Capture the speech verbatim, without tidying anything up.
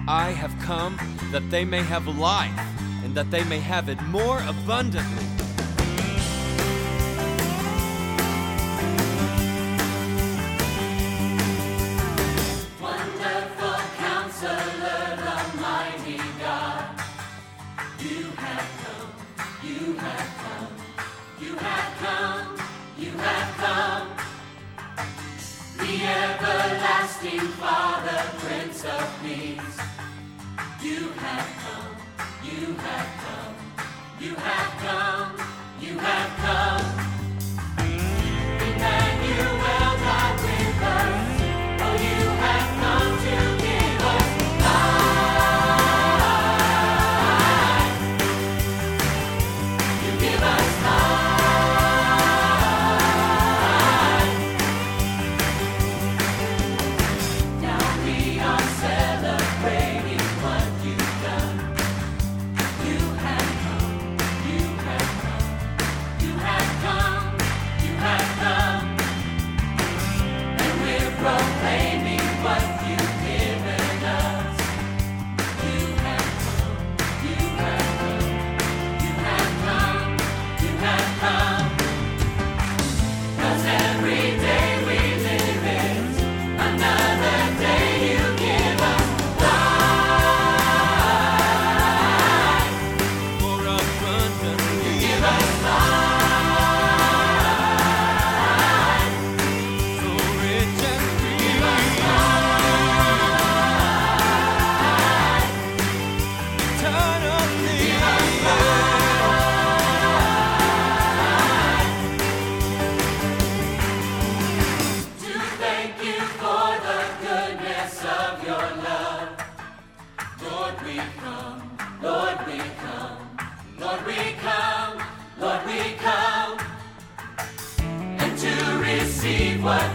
I have come that they may have life, and that they may have it more abundantly. Wonderful Counselor, the mighty God, you have come, you have come, you have come, you have come. The everlasting Father, Prince of Peace, you have come, you have come, you have come, you have come. Emmanuel, God with us, oh, you have come to give us life. You give us life. Now we are celebrating what you've done. You have come, you have come, you have come, you have come. And we're proclaiming what you've given us. You have come, you have come, you have come, you have come. 'Cause every day we live is another day you give us life. More abundantly. Give us life. So rich and free. Give us life. Eternally. Give us to thank you for the goodness of your love. Lord, we come, Lord, we come, Lord, we come, Lord, we come, and to receive what